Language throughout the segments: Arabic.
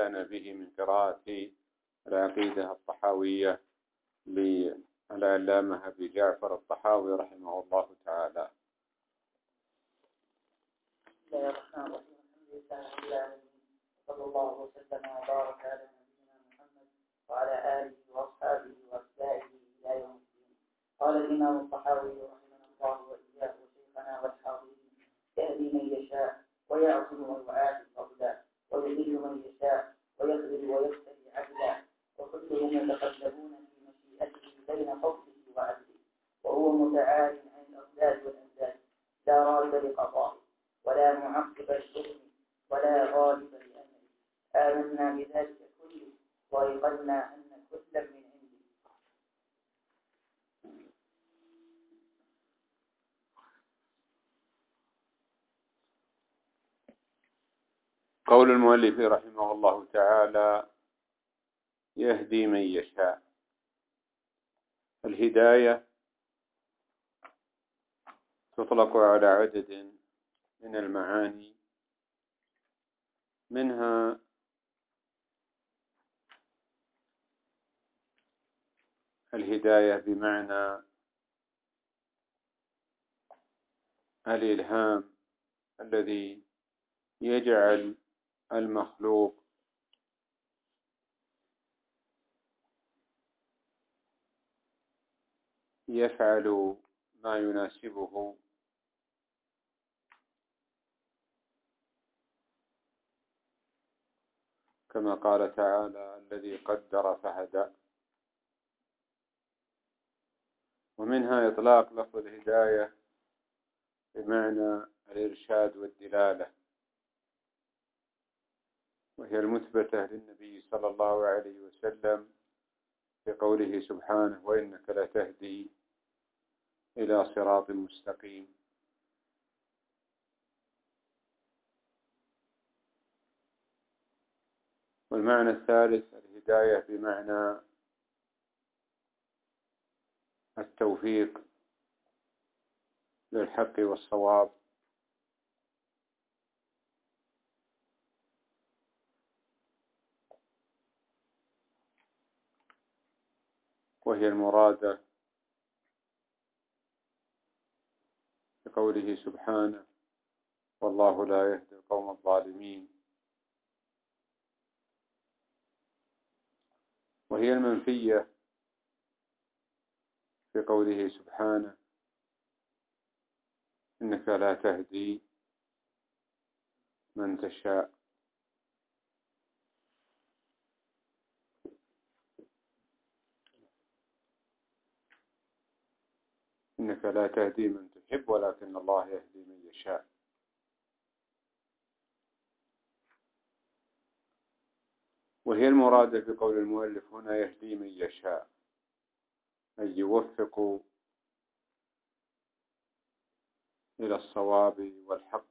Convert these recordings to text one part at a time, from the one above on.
بدأنا به من قراءة العقيدة الطحاوية للعلامة أبي جعفر الطحاوي رحمه الله تعالى. بسم الله الرحمن الرحيم. الحمد لله رب العالمين، صلى الله وسلم وبارك على نبينا محمد وعلى آله وأصحابه وأتباعه إلى يوم الدين. قال الإمام الطحاوي رحمه الله وإياه وشيخنا والحاضرين: يهدي من يشاء ويعصم ويعادي فضلا، ويذل من يشاء ويخذل ويفتري عدلا، وكلهم يتقلبون في مشيئته بين فضله وعدله، وهو متعال عن الأضداد والأنداد، لا راد لقضائه ولا معقب لحكمه ولا غالب لأمره. آمنا بذلك كله وأيقنا أن كلا من عنده. قول المؤلف رحمه الله تعالى: يهدي من يشاء. الهداية تطلق على عدد من المعاني، منها الهداية بمعنى الإلهام الذي يجعل المخلوق يفعل ما يناسبه، كما قال تعالى: الذي قدر فهدى. ومنها إطلاق لفظ الهداية بمعنى الإرشاد والدلالة، وهي المثبتة للنبي صلى الله عليه وسلم في قوله سبحانه: وإنك لتهدي إلى صراط مستقيم. والمعنى الثالث الهداية بمعنى التوفيق للحق والصواب، وهي المرادة بقوله سبحانه: والله لا يهدي القوم الظالمين. وهي المنفية في قوله سبحانه: إنك لا تهدي من تشاء. إنك لا تهدي من تحب ولكن الله يهدي من يشاء. وهي المرادة بقول المؤلف هنا: يهدي من يشاء، أي يوفق إلى الصواب والحق.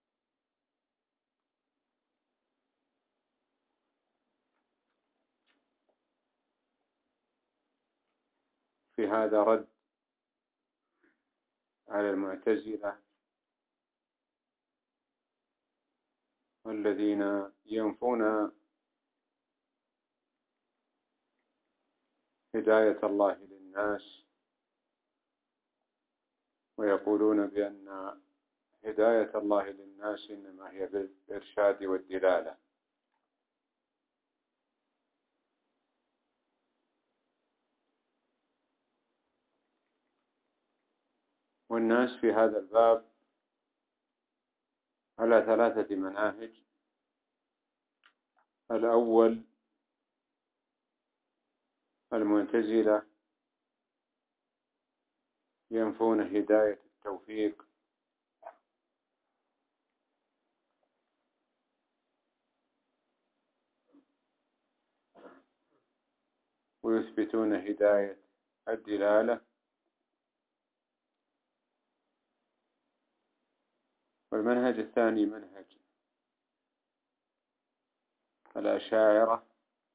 في هذا رد على المعتزلة الذين ينفون هداية الله للناس، ويقولون بأن هداية الله للناس إنما هي بالإرشاد والدلالة. والناس في هذا الباب على 3 مناهج. الأول المعتزلة ينفون هداية التوفيق، ويثبتون هداية الدلالة. والمنهج الثاني منهج الأشاعرة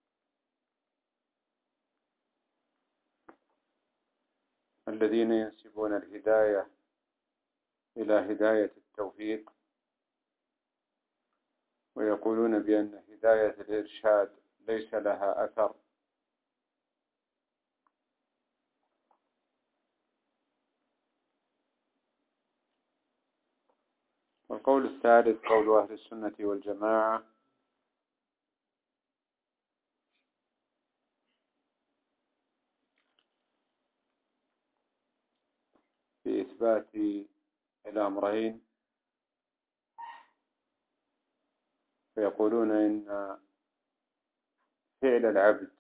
الذين ينسبون الهداية، إلى هداية التوفيق، ويقولون بأن هداية الإرشاد ليس لها أثر. والقول الثالث قول أهل السنة والجماعة في إثبات الأمرين، فيقولون إن فعل العبد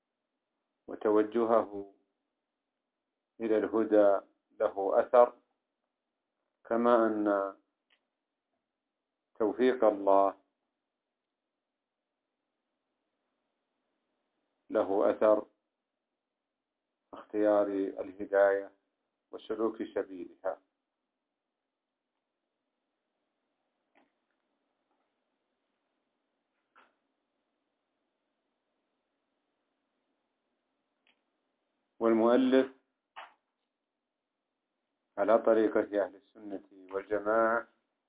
وتوجهه إلى الهدى له أثر، كما أن توفيق الله له أثر اختيار الهداية وسلوك سبيلها. والمؤلف على طريقة أهل السنة والجماعة،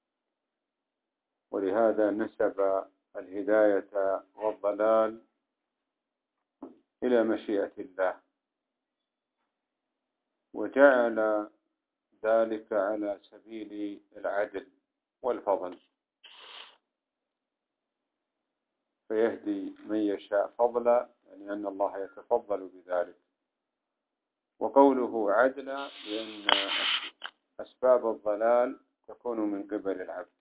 ولهذا نسب الهداية والضلال إلى مشيئة الله، وجعل ذلك على سبيل العدل والفضل، فيهدي من يشاء فضلا، يعني أن الله يتفضل بذلك. وقوله عدلا لأن أسباب الضلال تكون من قبل العبد،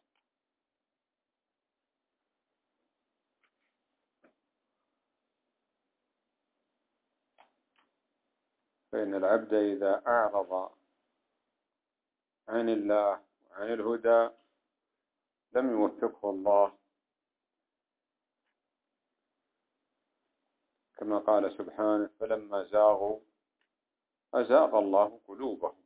فإن العبد إذا أعرض عن الله وعن الهدى لم يوفقه الله، كما قال سبحانه: فلما زاغوا أزاغ الله قلوبهم.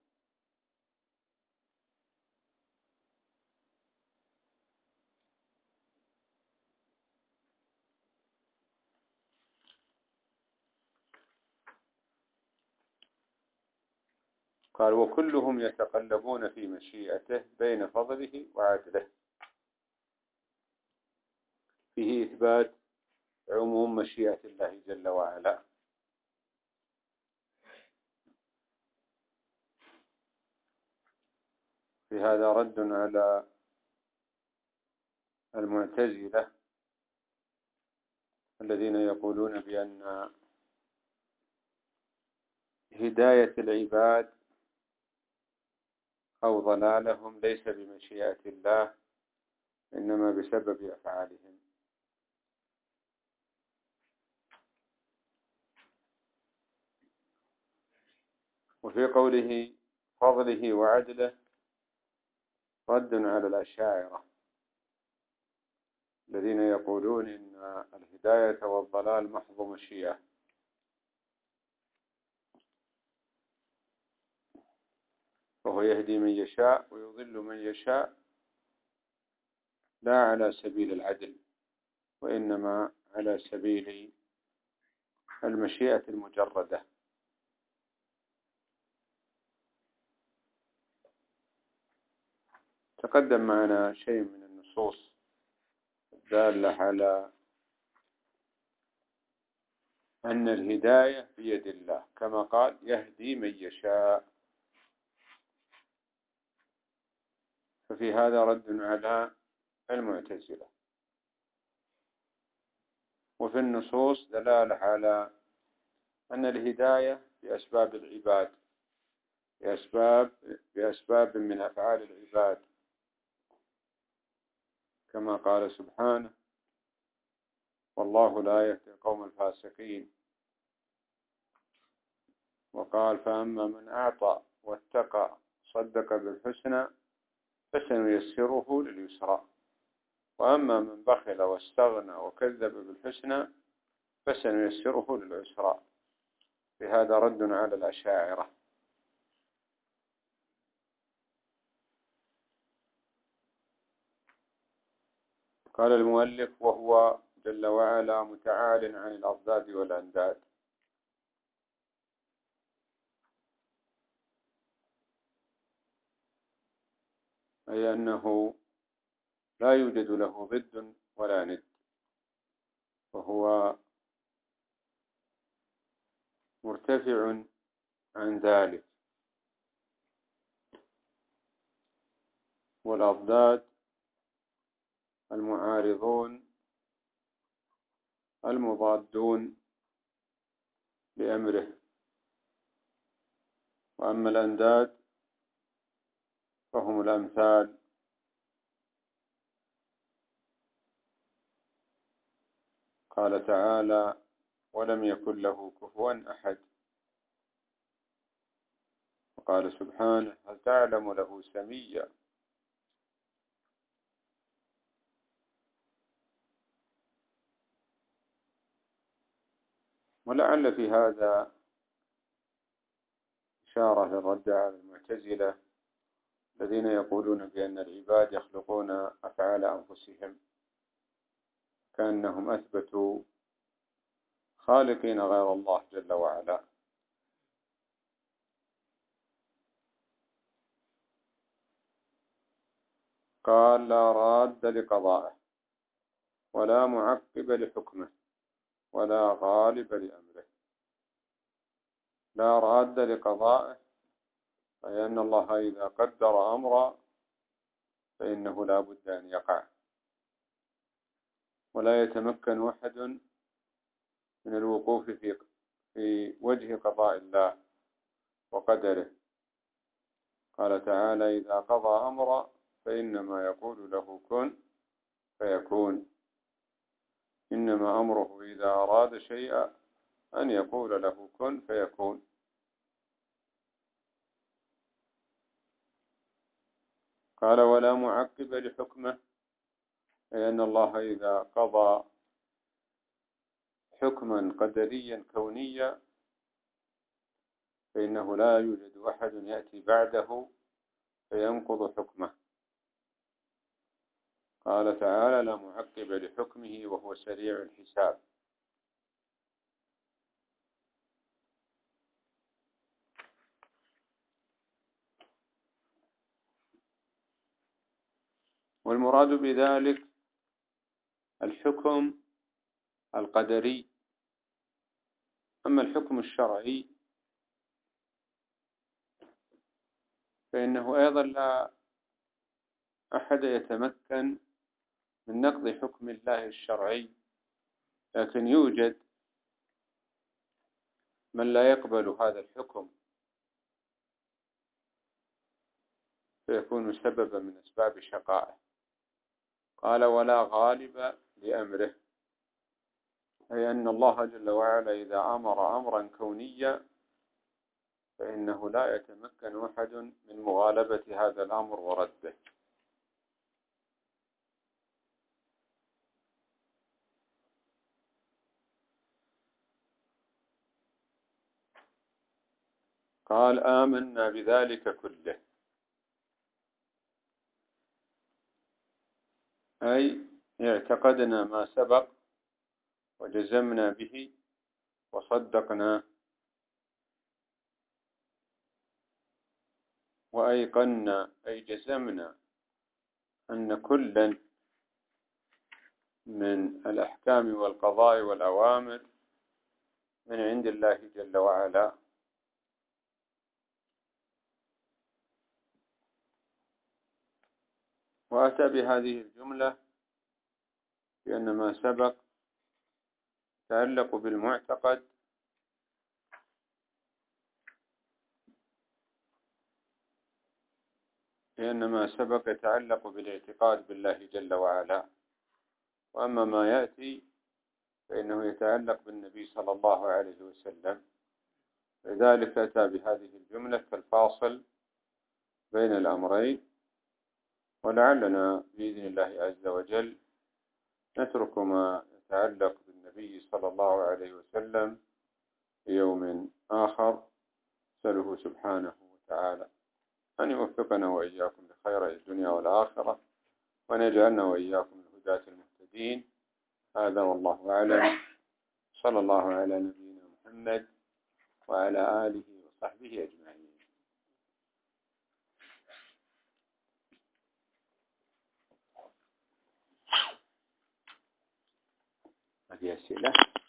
قال: وكلهم يتقلبون في مشيئته بين فضله وعدله. فيه إثبات عموم مشيئة الله جل وعلا، في هذا رد على المعتزلة الذين يقولون بأن هداية العباد أو ضلالهم ليس بمشيئة الله، إنما بسبب أفعالهم. وفي قوله فضله وعدله رد على الأشاعرة الذين يقولون إن الهداية والضلال محض مشيئة، وهو يهدي من يشاء ويضل من يشاء، لا على سبيل العدل، وإنما على سبيل المشيئة المجردة. تقدم معنا شيء من النصوص الدالة على أن الهداية بيد الله، كما قال: يهدي من يشاء. ففي هذا رد على المعتزلة. وفي النصوص دلالة على أن الهداية بأسباب العباد، بأسباب من أفعال العباد، كما قال سبحانه: والله لا يهدي القوم الفاسقين. وقال: فأما من أعطى واتقى صدق بالحسنى فسنيسره لليسرى، وأما من بخل واستغنى وكذب بالحسنى فسنيسره للعسرى. بهذا رد على الأشاعرة. قال المؤلف: وهو جل وعلا متعال عن الأضداد والأنداد. أي أنه لا يوجد له ضد ولا ند، وهو مرتفع عن ذلك. والأضداد المعارضون المضادون لأمره. وأما الأنداد فهم الأمثال. قال تعالى: ولم يكن له كفوا أحد. وقال سبحانه: هل تعلم له سميا. ولعل في هذا إشارة للرد على المعتزلة الذين يقولون بأن العباد يخلقون أفعال أنفسهم، كأنهم أثبتوا خالقين غير الله جل وعلا. قال: لا راد لقضائه ولا معقب لحكمه ولا غالب لأمره. لا راد لقضائه، أي أن الله إذا قدر أمرا فإنه لا بد أن يقع، ولا يتمكن أحد من الوقوف في وجه قضاء الله وقدره. قال تعالى: إذا قضى أمرا فإنما يقول له كن فيكون. إنما أمره إذا أراد شيئا أن يقول له كن فيكون. قال: ولا معقب لحكمه، أي أن الله إذا قضى حكما قدريا كونيا فإنه لا يوجد أحد يأتي بعده فينقض حكمه. قال تعالى: لا معقب لحكمه وهو سريع الحساب. والمراد بذلك الحكم القدري. أما الحكم الشرعي فإنه أيضا لا أحد يتمكن من نقض حكم الله الشرعي، لكن يوجد من لا يقبل هذا الحكم فيكون سببا من أسباب شقائه. قال: ولا غالب لأمره، أي أن الله جل وعلا إذا أمر أمرا كونيا فإنه لا يتمكن أحد من مغالبة هذا الأمر ورده. قال: آمنا بذلك كله، أي اعتقدنا ما سبق وجزمنا به وصدقناه، وأيقنا أي جزمنا أن كلا من الأحكام والقضاء والأوامر من عند الله جل وعلا. وأتى بهذه الجملة لأن ما سبق يتعلق بالمعتقد، لأن ما سبق يتعلق بالاعتقاد بالله جل وعلا. وأما ما يأتي فإنه يتعلق بالنبي صلى الله عليه وسلم، لذلك أتى بهذه الجملة كالفاصل بين الأمرين. ولعلنا بإذن الله عز وجل نترك ما يتعلق بالنبي صلى الله عليه وسلم في يوم آخر، نسأله سبحانه وتعالى أن يوفقنا وإياكم لخير الدنيا والآخرة، وأن يجعلنا وإياكم من الهداة المهتدين. هذا والله أعلم. صلى الله على نبينا محمد وعلى آله وصحبه أجمعين. هذه أسئلة